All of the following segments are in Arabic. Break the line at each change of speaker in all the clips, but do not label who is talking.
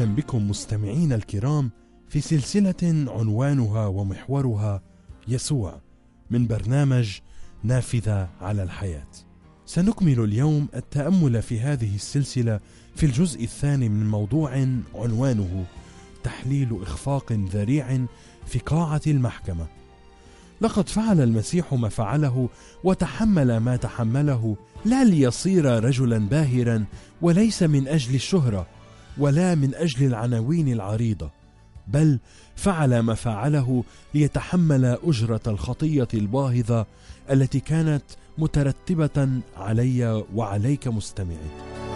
وسهلا بكم مستمعين الكرام في سلسلة عنوانها ومحورها يسوع من برنامج نافذة على الحياة. سنكمل اليوم التأمل في هذه السلسلة في الجزء الثاني من موضوع عنوانه تحليل إخفاق ذريع في قاعة المحكمة. لقد فعل المسيح ما فعله وتحمل ما تحمله لا ليصير رجلا باهرا، وليس من أجل الشهرة ولا من أجل العناوين العريضة، بل فعل ما فعله ليتحمل أجرة الخطية الباهظة التي كانت مترتبة علي وعليك مستمعي.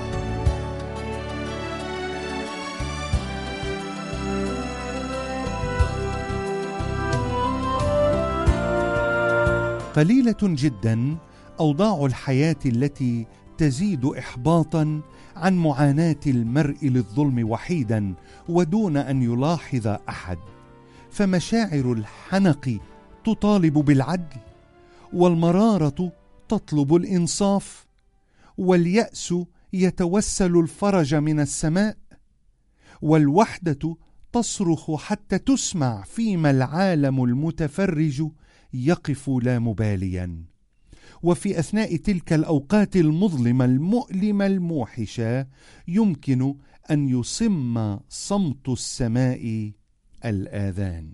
قليلة جدا أوضاع الحياة التي تزيد إحباطا عن معاناة المرء للظلم وحيدا ودون أن يلاحظ أحد، فمشاعر الحنق تطالب بالعدل، والمرارة تطلب الإنصاف، واليأس يتوسل الفرج من السماء، والوحدة تصرخ حتى تسمع، فيما العالم المتفرج يقف لا مباليا. وفي أثناء تلك الأوقات المظلمة المؤلمة الموحشة يمكن أن يصم صمت السماء الآذان.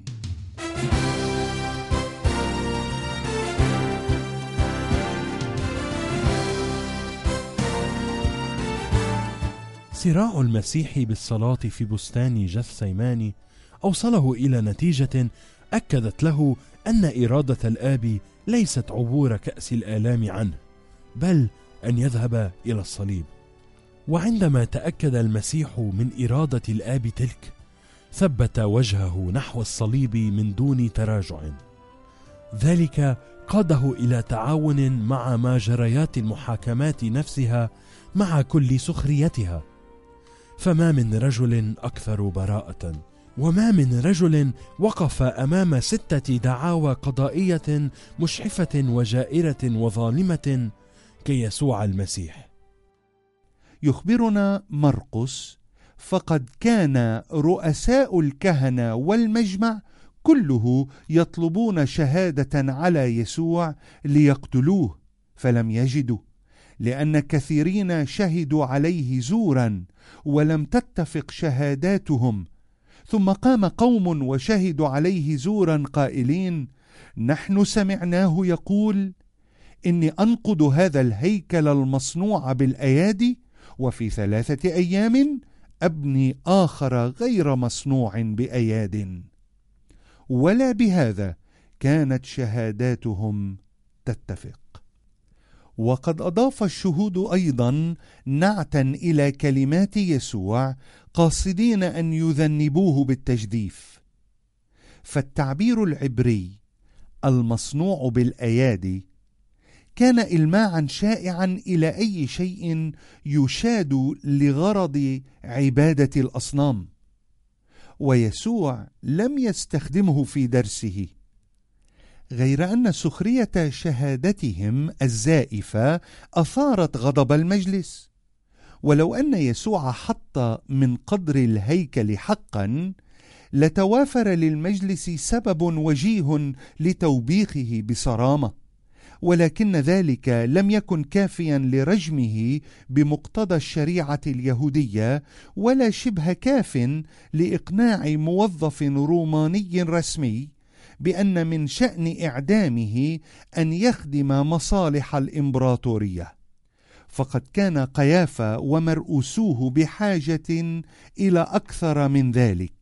صراع المسيح بالصلاة في بستان جثسيماني أوصله إلى نتيجة أكدت له أن إرادة الآب ليست عبور كأس الآلام عنه، بل أن يذهب إلى الصليب. وعندما تأكد المسيح من إرادة الآب تلك، ثبت وجهه نحو الصليب من دون تراجع. ذلك قاده إلى تعاون مع مجريات المحاكمات نفسها مع كل سخريتها. فما من رجل أكثر براءة، وما من رجل وقف أمام 6 دعاوى قضائية مشحفة وجائرة وظالمة كيسوع المسيح.
يخبرنا مرقس: فقد كان رؤساء الكهنة والمجمع كله يطلبون شهادة على يسوع ليقتلوه، فلم يجدوا، لأن كثيرين شهدوا عليه زورا ولم تتفق شهاداتهم. ثم قام قوم وشهدوا عليه زورا قائلين: نحن سمعناه يقول: إني أنقض هذا الهيكل المصنوع بالأيادي، وفي 3 أيام أبني آخر غير مصنوع بأياد. ولا بهذا كانت شهاداتهم تتفق. وقد أضاف الشهود أيضا نعتا إلى كلمات يسوع، قاصدين أن يذنبوه بالتجديف. فالتعبير العبري المصنوع بالأيادي كان إلماعا شائعا إلى أي شيء يشاد لغرض عبادة الأصنام، ويسوع لم يستخدمه في درسه، غير أن سخرية شهادتهم الزائفة أثارت غضب المجلس. ولو أن يسوع حط من قدر الهيكل حقا، لتوافر للمجلس سبب وجيه لتوبيخه بصرامة، ولكن ذلك لم يكن كافيا لرجمه بمقتضى الشريعة اليهودية، ولا شبه كاف لإقناع موظف روماني رسمي بأن من شأن إعدامه أن يخدم مصالح الإمبراطورية. فقد كان قيافة ومرؤوسوه بحاجة إلى أكثر من ذلك.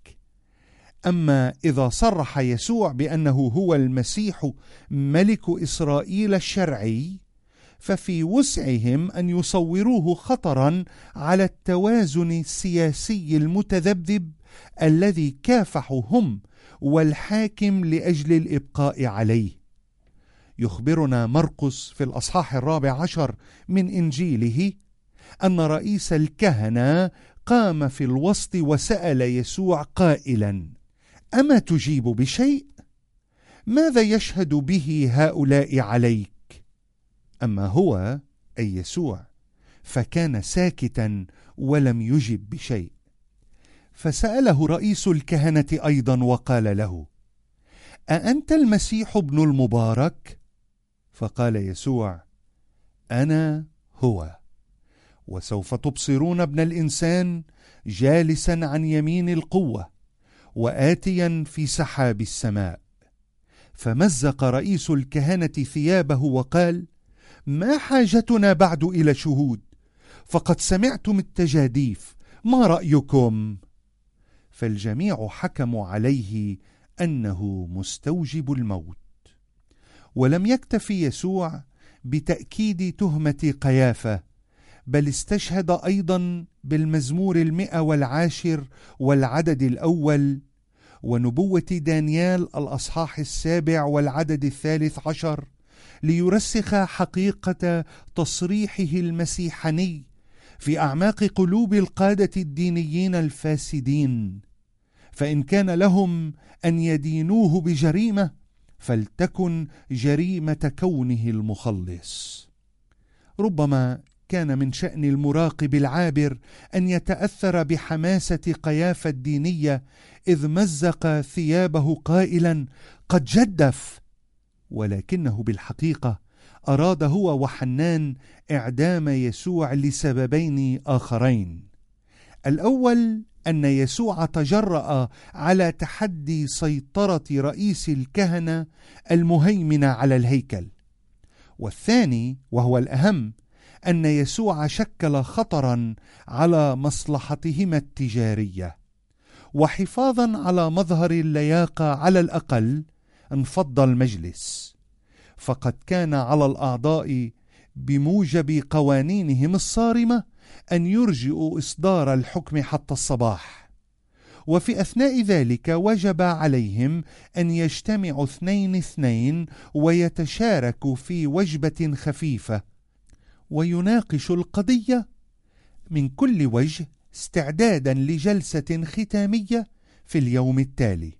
أما إذا صرح يسوع بأنه هو المسيح ملك إسرائيل الشرعي، ففي وسعهم أن يصوروه خطرا على التوازن السياسي المتذبذب الذي كافحوا هم والحاكم لأجل الإبقاء عليه. يخبرنا مرقس في الأصحاح 14 من إنجيله أن رئيس الكهنة قام في الوسط وسأل يسوع قائلا: أما تجيب بشيء؟ ماذا يشهد به هؤلاء عليك؟ أما هو أي يسوع فكان ساكتا ولم يجب بشيء. فسأله رئيس الكهنة أيضا وقال له: أأنت المسيح ابن المبارك؟ فقال يسوع: أنا هو. وسوف تبصرون ابن الإنسان جالسا عن يمين القوة وآتيا في سحاب السماء. فمزق رئيس الكهنة ثيابه وقال: ما حاجتنا بعد إلى شهود؟ فقد سمعتم التجاديف، ما رأيكم؟ فالجميع حكموا عليه أنه مستوجب الموت. ولم يكتفي يسوع بتأكيد تهمة قيافة، بل استشهد أيضا بالمزمور 110 والعدد الأول، ونبوة دانيال الأصحاح 7 والعدد 13، ليرسخ حقيقة تصريحه المسيحاني في أعماق قلوب القادة الدينيين الفاسدين. فإن كان لهم أن يدينوه بجريمة، فلتكن جريمة كونه المخلص. ربما كان من شأن المراقب العابر أن يتأثر بحماسة قيافة الدينية إذ مزق ثيابه قائلا: قد جدف. ولكنه بالحقيقة أراد هو وحنان إعدام يسوع لسببين آخرين. الأول أن يسوع تجرأ على تحدي سيطرة رئيس الكهنة المهيمن على الهيكل. والثاني وهو الأهم أن يسوع شكل خطرا على مصلحتهما التجارية. وحفاظا على مظهر اللياقة على الأقل انفض المجلس، فقد كان على الأعضاء بموجب قوانينهم الصارمة أن يرجئوا إصدار الحكم حتى الصباح. وفي أثناء ذلك وجب عليهم أن يجتمعوا 2 ويتشاركوا في وجبة خفيفة ويناقشوا القضية من كل وجه استعدادا لجلسة ختامية في اليوم التالي.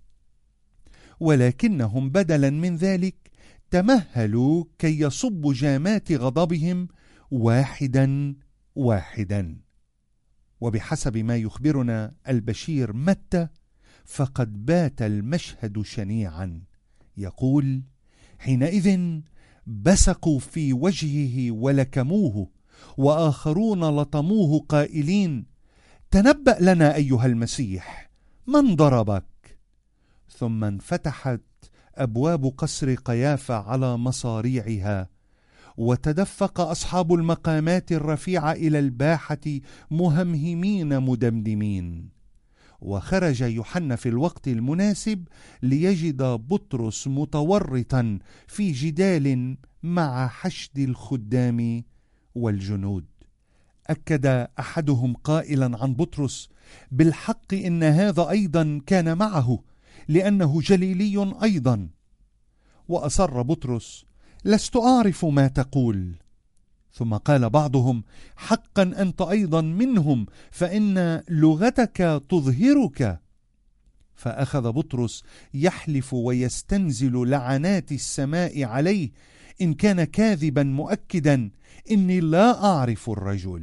ولكنهم بدلا من ذلك تمهلوا كي يصبوا جامات غضبهم واحدا واحدا. وبحسب ما يخبرنا البشير متى، فقد بات المشهد شنيعا. يقول: حينئذ بصقوا في وجهه ولكموه، وآخرون لطموه قائلين: تنبأ لنا أيها المسيح، من ضربك؟ ثم انفتحت أبواب قصر قيافة على مصاريعها، وتدفق أصحاب المقامات الرفيعة إلى الباحة مهمهمين مدمدمين. وخرج يوحنا في الوقت المناسب ليجد بطرس متورطا في جدال مع حشد الخدام والجنود. أكد أحدهم قائلا عن بطرس: بالحق إن هذا أيضا كان معه، لأنه جليلي أيضا. وأصر بطرس: لست أعرف ما تقول. ثم قال بعضهم: حقا أنت أيضا منهم، فإن لغتك تظهرك. فأخذ بطرس يحلف ويستنزل لعنات السماء عليه إن كان كاذبا، مؤكدا: إني لا أعرف الرجل.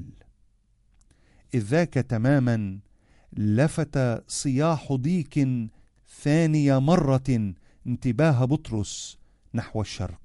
إذ ذاك تماما لفت صياح ضيق ثانية مرة انتباه بطرس نحو الشرق،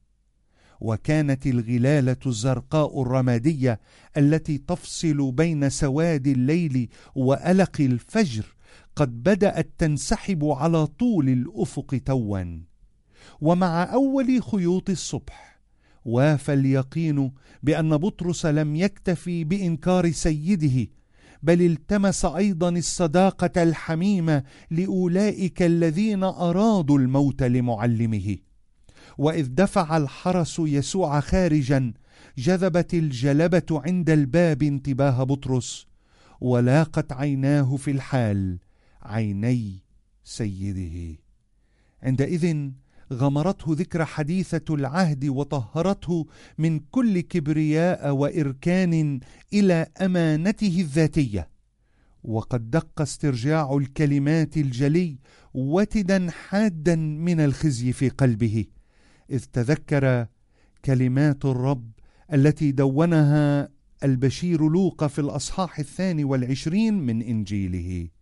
وكانت الغلالة الزرقاء الرمادية التي تفصل بين سواد الليل وألق الفجر قد بدأت تنسحب على طول الأفق توا. ومع أول خيوط الصبح وافى اليقين بأن بطرس لم يكتفي بإنكار سيده، بل التمس أيضا الصداقة الحميمة لأولئك الذين أرادوا الموت لمعلمه. وإذ دفع الحرس يسوع خارجا، جذبت الجلبة عند الباب انتباه بطرس، ولاقت عيناه في الحال عيني سيده. عندئذ غمرته ذكرى حديثة العهد وطهرته من كل كبرياء وإركان إلى أمانته الذاتية. وقد دق استرجاع الكلمات الجلي وتدا حادا من الخزي في قلبه، إذ تذكر كلمات الرب التي دونها البشير لوقا في الأصحاح 22 من إنجيله: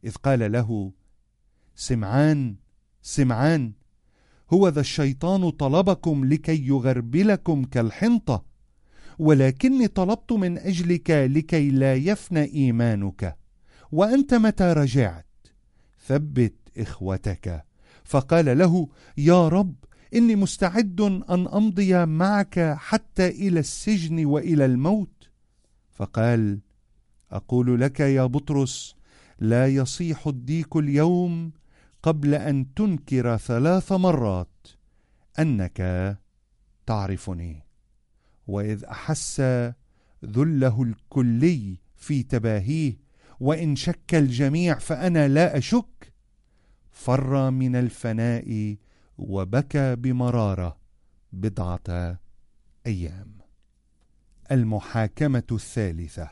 إذ قال له: سمعان سمعان، هو ذا الشيطان طلبكم لكي يغربلكم كالحنطة، ولكني طلبت من أجلك لكي لا يفنى إيمانك، وأنت متى رجعت ثبت إخوتك. فقال له: يا رب، إني مستعد أن أمضي معك حتى إلى السجن وإلى الموت. فقال: أقول لك يا بطرس، لا يصيح الديك اليوم قبل أن تنكر 3 مرات أنك تعرفني. وإذ أحس ذله الكلي في تباهيه، وإن شك الجميع فأنا لا أشك، فر من الفناء وبكى بمرارة 10 أيام. المحاكمة الثالثة.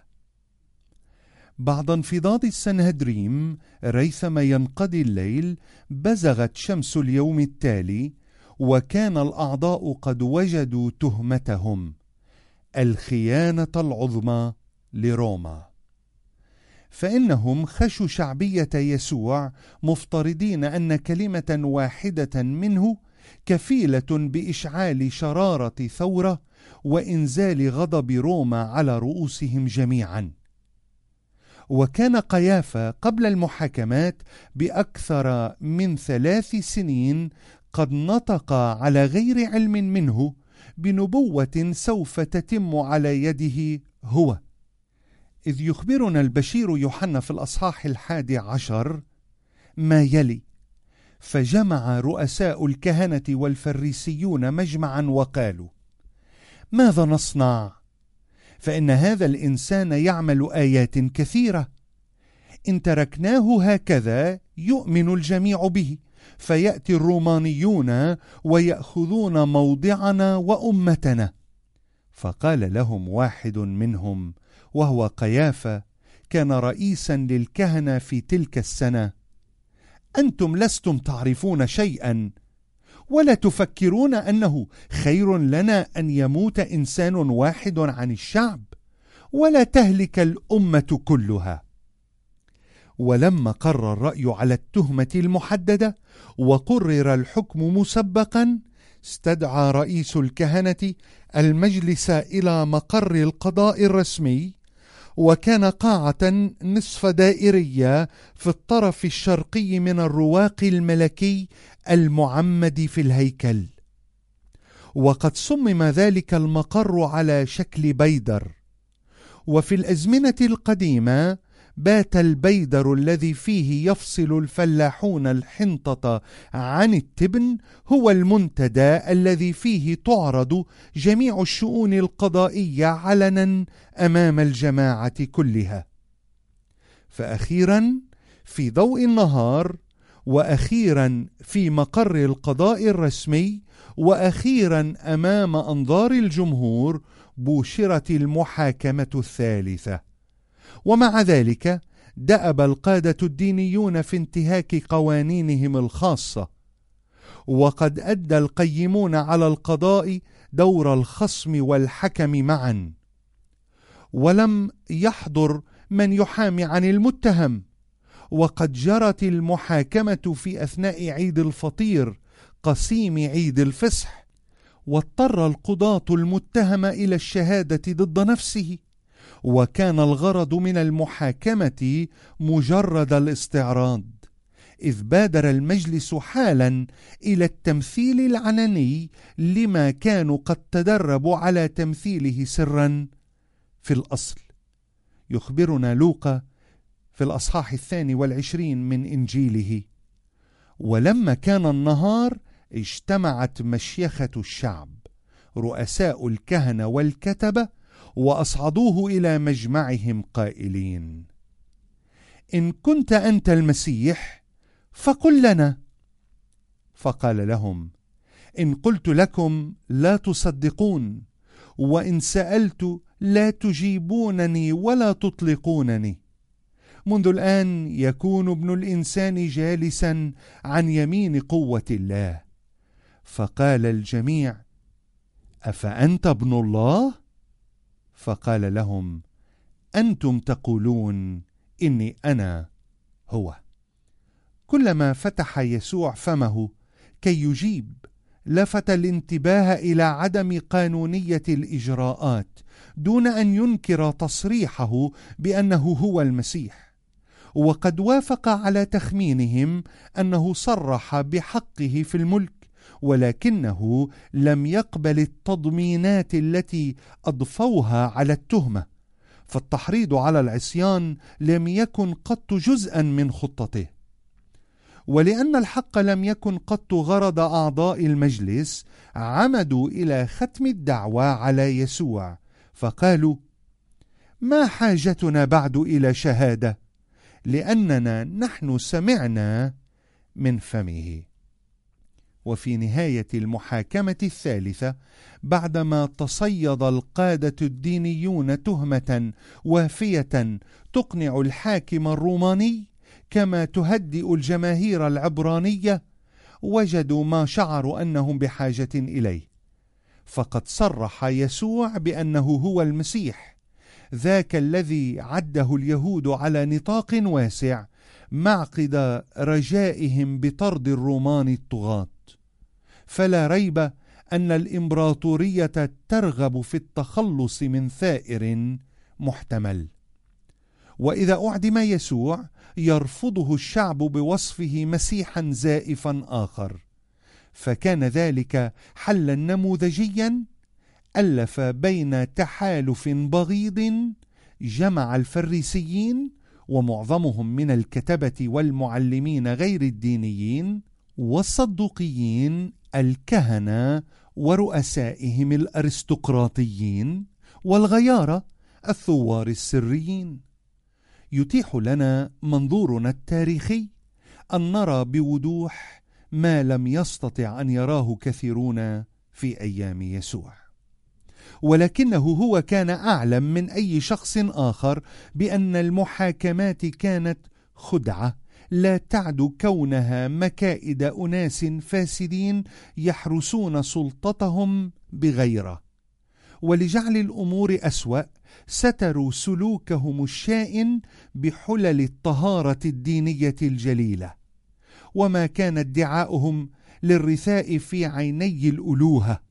بعد انفضاض السنهدريم ريثما ينقضي الليل، بزغت شمس اليوم التالي، وكان الأعضاء قد وجدوا تهمتهم: الخيانة العظمى لروما. فإنهم خشوا شعبية يسوع، مفترضين أن كلمة واحدة منه كفيلة بإشعال شرارة ثورة وإنزال غضب روما على رؤوسهم جميعا. وكان قيافة قبل المحاكمات بأكثر من 3 سنين قد نطق على غير علم منه بنبوة سوف تتم على يده هو، إذ يخبرنا البشير يوحنا في الأصحاح 11 ما يلي: فجمع رؤساء الكهنة والفريسيون مجمعا وقالوا: ماذا نصنع؟ فإن هذا الإنسان يعمل آيات كثيرة، إن تركناه هكذا يؤمن الجميع به، فيأتي الرومانيون ويأخذون موضعنا وأمتنا. فقال لهم واحد منهم، وهو قيافة، كان رئيسا للكهنة في تلك السنة: أنتم لستم تعرفون شيئا، ولا تفكرون أنه خير لنا أن يموت إنسان واحد عن الشعب، ولا تهلك الأمة كلها. ولما قرر الرأي على التهمة المحددة وقرر الحكم مسبقا، استدعى رئيس الكهنة المجلس إلى مقر القضاء الرسمي، وكان قاعة نصف دائرية في الطرف الشرقي من الرواق الملكي المعمد في الهيكل. وقد صمم ذلك المقر على شكل بيدر، وفي الأزمنة القديمة بات البيدر الذي فيه يفصل الفلاحون الحنطة عن التبن هو المنتدى الذي فيه تعرض جميع الشؤون القضائية علنا أمام الجماعة كلها. فأخيرا في ضوء النهار، وأخيرا في مقر القضاء الرسمي، وأخيرا أمام أنظار الجمهور، بوشرت المحاكمة الثالثة. ومع ذلك دأب القادة الدينيون في انتهاك قوانينهم الخاصة، وقد أدى القيمون على القضاء دور الخصم والحكم معا، ولم يحضر من يحامي عن المتهم. وقد جرت المحاكمة في أثناء عيد الفطير قسيم عيد الفصح، واضطر القضاة المتهم إلى الشهادة ضد نفسه، وكان الغرض من المحاكمة مجرد الاستعراض، إذ بادر المجلس حالا إلى التمثيل العلني لما كانوا قد تدربوا على تمثيله سرا في الأصل. يخبرنا لوقا في الأصحاح 22 من إنجيله: ولما كان النهار اجتمعت مشيخة الشعب رؤساء الكهنة والكتبة، وأصعدوه إلى مجمعهم قائلين: إن كنت أنت المسيح فقل لنا. فقال لهم: إن قلت لكم لا تصدقون، وإن سألت لا تجيبونني ولا تطلقونني. منذ الآن يكون ابن الإنسان جالسا عن يمين قوة الله. فقال الجميع: أفأنت ابن الله؟ فقال لهم: أنتم تقولون إني أنا هو. كلما فتح يسوع فمه كي يجيب لفت الانتباه إلى عدم قانونية الإجراءات دون أن ينكر تصريحه بأنه هو المسيح، وقد وافق على تخمينهم أنه صرح بحقه في الملك، ولكنه لم يقبل التضمينات التي أضفوها على التهمة، فالتحريض على العصيان لم يكن قط جزءا من خطته. ولأن الحق لم يكن قط غرض أعضاء المجلس، عمدوا إلى ختم الدعوى على يسوع، فقالوا: ما حاجتنا بعد إلى شهادة، لأننا نحن سمعنا من فمه. وفي نهاية المحاكمة الثالثة، بعدما تصيد القادة الدينيون تهمة وافية تقنع الحاكم الروماني كما تهدئ الجماهير العبرانية، وجدوا ما شعروا أنهم بحاجة إليه، فقد صرح يسوع بأنه هو المسيح، ذاك الذي عده اليهود على نطاق واسع معقد رجائهم بطرد الرومان الطغاة. فلا ريب أن الإمبراطورية ترغب في التخلص من ثائر محتمل. وإذا أعدم يسوع يرفضه الشعب بوصفه مسيحا زائفا آخر، فكان ذلك حلا نموذجيا ألف بين تحالف بغيض جمع الفريسيين ومعظمهم من الكتبة والمعلمين غير الدينيين والصدوقيين الكهنة ورؤسائهم الأرستقراطيين والغيارة الثوار السريين. يتيح لنا منظورنا التاريخي أن نرى بوضوح ما لم يستطع أن يراه كثيرون في أيام يسوع، ولكنه هو كان أعلم من أي شخص آخر بأن المحاكمات كانت خدعة لا تعد كونها مكائد أناس فاسدين يحرسون سلطتهم بغيره. ولجعل الأمور أسوأ ستروا سلوكهم الشائن بحلل الطهارة الدينية الجليلة، وما كان ادعاؤهم للرثاء في عيني الألوهة.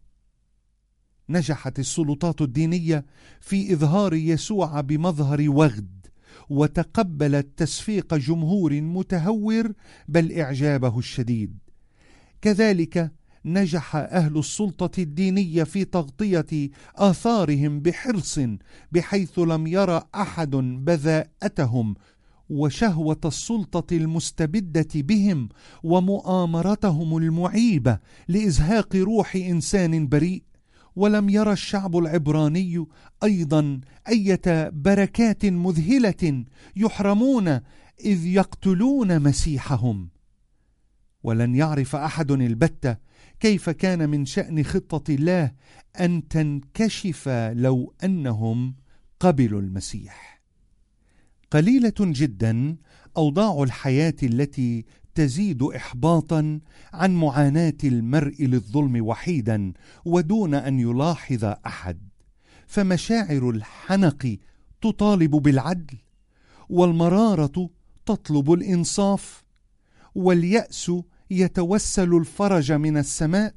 نجحت السلطات الدينية في إظهار يسوع بمظهر وغد، وتقبلت تصفيق جمهور متهور بل إعجابه الشديد. كذلك نجح أهل السلطة الدينية في تغطية آثارهم بحرص، بحيث لم يرى أحد بذاءتهم وشهوة السلطة المستبدة بهم ومؤامرتهم المعيبة لإزهاق روح إنسان بريء. ولم يرى الشعب العبراني أيضا أية بركات مذهلة يحرمون إذ يقتلون مسيحهم. ولن يعرف أحد البتة كيف كان من شأن خطة الله أن تنكشف لو أنهم قبلوا المسيح. قليلة جدا أوضاع الحياة التي تزيد إحباطا عن معاناة المرء للظلم وحيدا ودون أن يلاحظ أحد، فمشاعر الحنق تطالب بالعدل، والمرارة تطلب الإنصاف، واليأس يتوسل الفرج من السماء،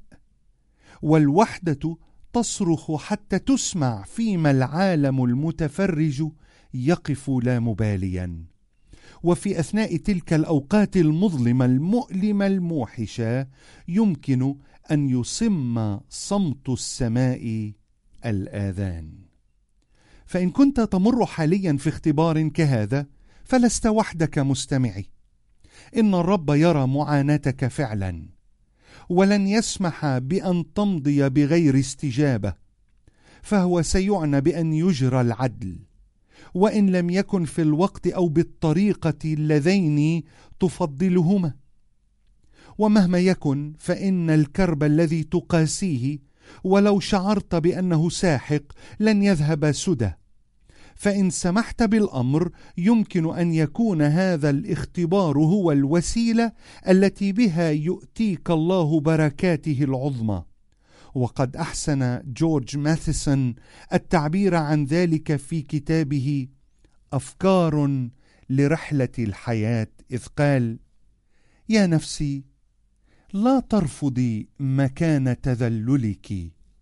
والوحدة تصرخ حتى تسمع، فيما العالم المتفرج يقف لا مباليا. وفي أثناء تلك الأوقات المظلمة المؤلمة الموحشة يمكن أن يصم صمت السماء الآذان. فإن كنت تمر حاليا في اختبار كهذا فلست وحدك مستمعي، إن الرب يرى معاناتك فعلا، ولن يسمح بأن تمضي بغير استجابة، فهو سيعنى بأن يجرى العدل، وإن لم يكن في الوقت أو بالطريقة اللذين تفضلهما. ومهما يكن فإن الكرب الذي تقاسيه ولو شعرت بأنه ساحق لن يذهب سدى، فإن سمحت بالأمر يمكن أن يكون هذا الاختبار هو الوسيلة التي بها يؤتيك الله بركاته العظمى. وقد أحسن جورج ماثيسون التعبير عن ذلك في كتابه أفكار لرحلة الحياة إذ قال: يا نفسي لا ترفضي مكان تذللك،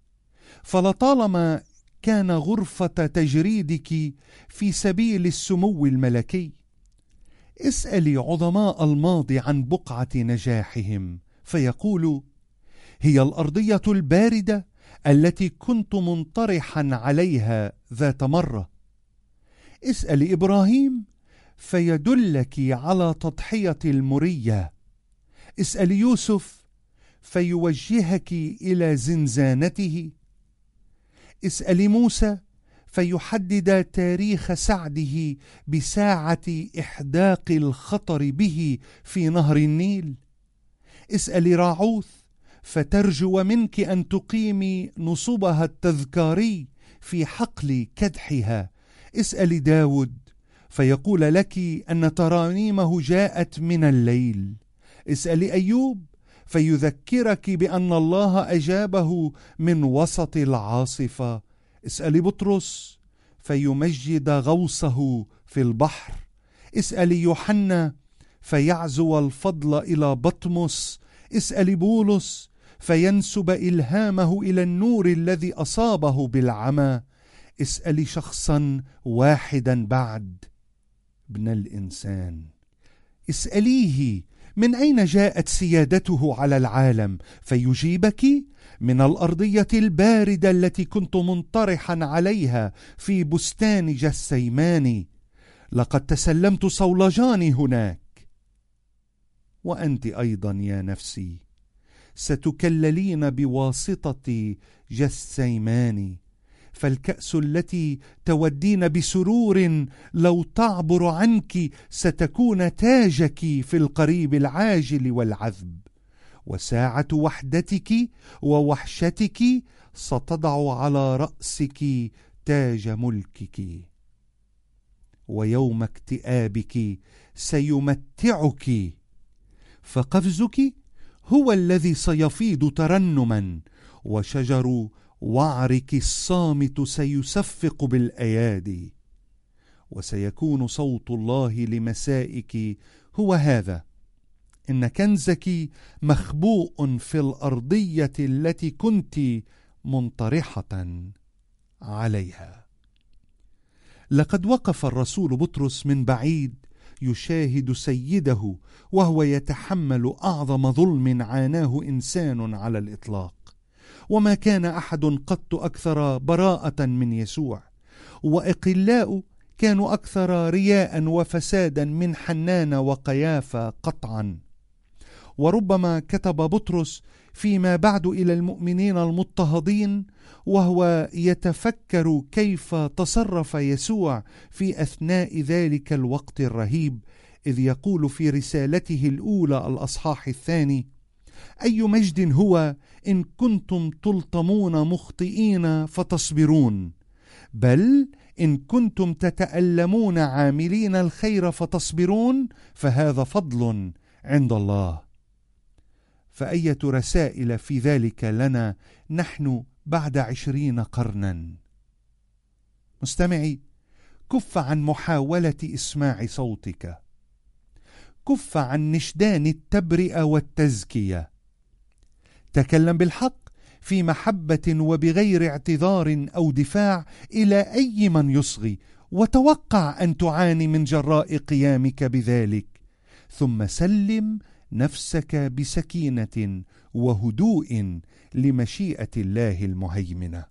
فلطالما كان غرفة تجريدك في سبيل السمو الملكي. اسألي عظماء الماضي عن بقعة نجاحهم فيقولوا: هي الأرضية الباردة التي كنت منطرحا عليها ذات مرة. اسألي إبراهيم فيدلك على تضحية المرية. اسألي يوسف فيوجهك إلى زنزانته. اسألي موسى فيحدد تاريخ سعده بساعة إحداق الخطر به في نهر النيل. اسألي راعوث فترجو منك أن تقيمي نصبها التذكاري في حقل كدحها. اسألي داود فيقول لك أن ترانيمه جاءت من الليل. اسألي أيوب فيذكرك بأن الله أجابه من وسط العاصفة. اسألي بطرس فيمجد غوصه في البحر. اسألي يوحنا فيعزو الفضل إلى بطمس. اسألي بولس فينسب إلهامه إلى النور الذي أصابه بالعمى. اسألي شخصا واحدا بعد، ابن الإنسان. اسأليه من أين جاءت سيادته على العالم فيجيبك: من الأرضية الباردة التي كنت منطرحا عليها في بستان جثيماني. لقد تسلمت صولجاني هناك. وأنت أيضا يا نفسي ستكللين بواسطة جثيماني، فالكأس التي تودين بسرور لو تعبر عنك ستكون تاجك في القريب العاجل والعذب، وساعة وحدتك ووحشتك ستضع على رأسك تاج ملكك، ويوم اكتئابك سيمتعك، فقفزك هو الذي سيفيض ترنما، وشجر وعرك الصامت سيصفق بالأيادي، وسيكون صوت الله لمسائك هو هذا: إن كنزك مخبوء في الأرضية التي كنت منطرحة عليها. لقد وقف الرسول بطرس من بعيد يشاهد سيده وهو يتحمل أعظم ظلم عاناه إنسان على الإطلاق، وما كان أحد قط أكثر براءة من يسوع، وأقلاء كانوا أكثر رياء وفسادا من حنان وقيافة قطعا. وربما كتب بطرس فيما بعد إلى المؤمنين المضطهدين وهو يتفكر كيف تصرف يسوع في أثناء ذلك الوقت الرهيب، إذ يقول في رسالته الأولى الأصحاح 2: أي مجد هو إن كنتم تلطمون مخطئين فتصبرون، بل إن كنتم تتألمون عاملين الخير فتصبرون فهذا فضل عند الله. فأية رسائل في ذلك لنا نحن بعد 20 قرنا. مستمعي، كف عن محاولة إسماع صوتك، كف عن نشدان التبرئة والتزكية، تكلم بالحق في محبة وبغير اعتذار أو دفاع إلى أي من يصغي، وتوقع أن تعاني من جراء قيامك بذلك، ثم سلم نفسك بسكينة وهدوء لمشيئة الله المهيمنة.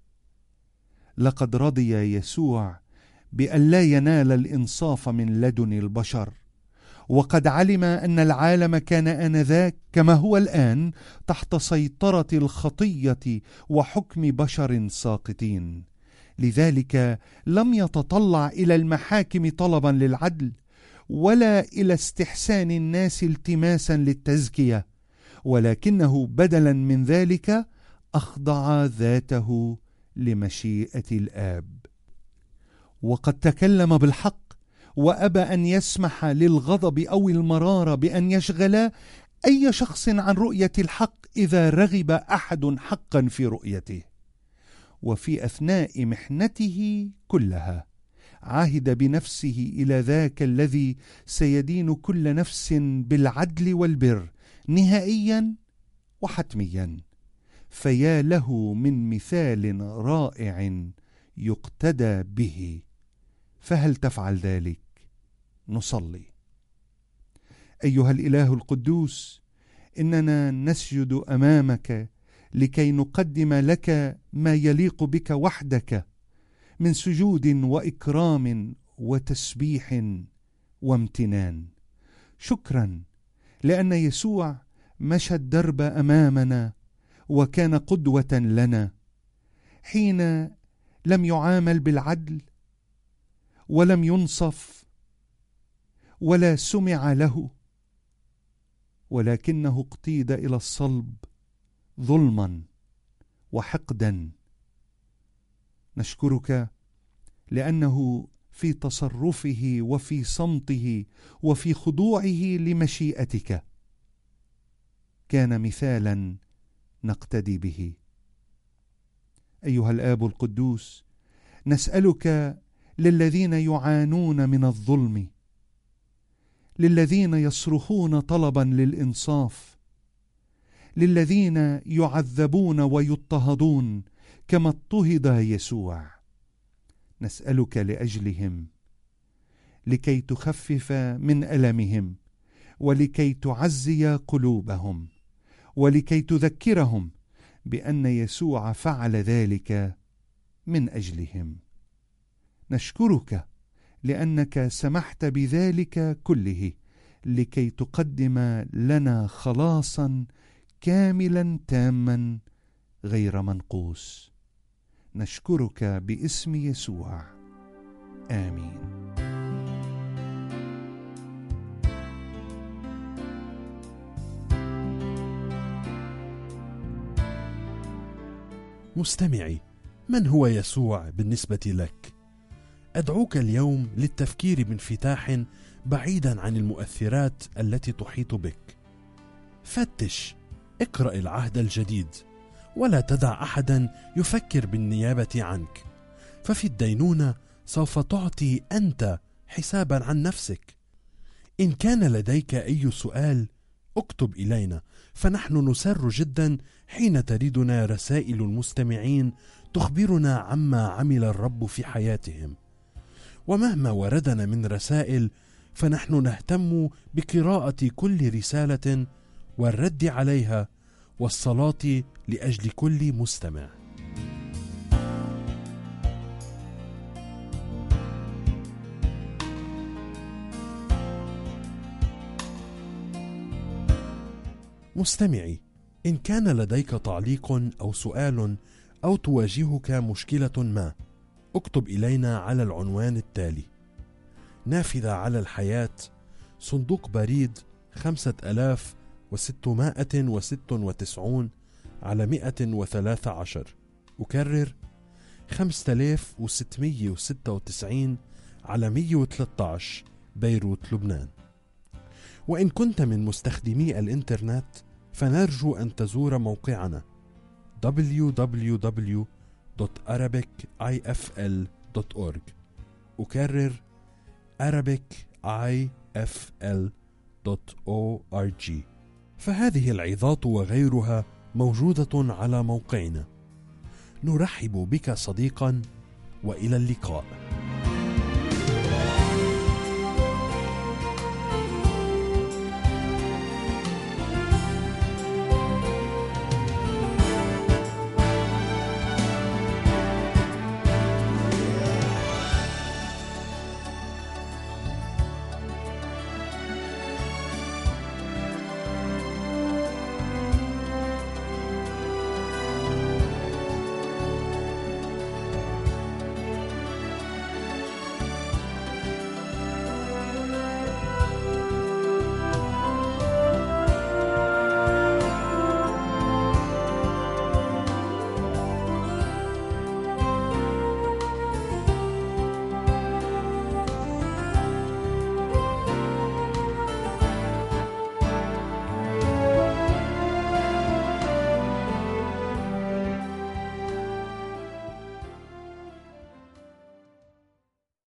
لقد رضي يسوع بأن لا ينال الإنصاف من لدن البشر، وقد علم أن العالم كان آنذاك كما هو الآن تحت سيطرة الخطية وحكم بشر ساقطين. لذلك لم يتطلع إلى المحاكم طلبا للعدل، ولا إلى استحسان الناس التماسا للتزكية، ولكنه بدلا من ذلك أخضع ذاته لمشيئة الآب. وقد تكلم بالحق وأبى أن يسمح للغضب أو المرارة بأن يشغلا أي شخص عن رؤية الحق إذا رغب أحد حقا في رؤيته. وفي أثناء محنته كلها عهد بنفسه إلى ذاك الذي سيدين كل نفس بالعدل والبر نهائيا وحتميا. فيا له من مثال رائع يقتدى به. فهل تفعل ذلك؟ نصلي. أيها الإله القدوس، إننا نسجد أمامك لكي نقدم لك ما يليق بك وحدك من سجود وإكرام وتسبيح وامتنان. شكرا لأن يسوع مشى الدرب أمامنا وكان قدوة لنا حين لم يعامل بالعدل ولم ينصف ولا سمع له، ولكنه اقتيد إلى الصلب ظلما وحقدا. نشكرك لأنه في تصرفه وفي صمته وفي خضوعه لمشيئتك كان مثالا نقتدي به. أيها الآب القدوس، نسألك للذين يعانون من الظلم، للذين يصرخون طلبا للإنصاف، للذين يعذبون ويضطهدون كما اضطهد يسوع، نسألك لأجلهم لكي تخفف من ألمهم ولكي تعزي قلوبهم ولكي تذكرهم بأن يسوع فعل ذلك من أجلهم. نشكرك لأنك سمحت بذلك كله لكي تقدم لنا خلاصا كاملا تاما غير منقوص. نشكرك باسم يسوع، آمين.
مستمعي، من هو يسوع بالنسبة لك؟ أدعوك اليوم للتفكير بانفتاح بعيدا عن المؤثرات التي تحيط بك. فتش، اقرأ العهد الجديد، ولا تدع أحدا يفكر بالنيابة عنك، ففي الدينونة سوف تعطي أنت حسابا عن نفسك. إن كان لديك أي سؤال اكتب إلينا، فنحن نسر جدا حين تريدنا رسائل المستمعين تخبرنا عما عمل الرب في حياتهم. ومهما وردنا من رسائل فنحن نهتم بقراءة كل رسالة والرد عليها والصلاة لأجل كل مستمع. مستمعي، إن كان لديك تعليق أو سؤال أو تواجهك مشكلة ما، اكتب إلينا على العنوان التالي: نافذة على الحياة، صندوق بريد 5696 على 113. أكرر: 5696 على 113، بيروت، لبنان. وإن كنت من مستخدمي الإنترنت فنرجو أن تزور موقعنا www.arabicifl.org. أكرر: arabicifl.org. فهذه العظات وغيرها موجودة على موقعنا. نرحب بك صديقا، وإلى اللقاء.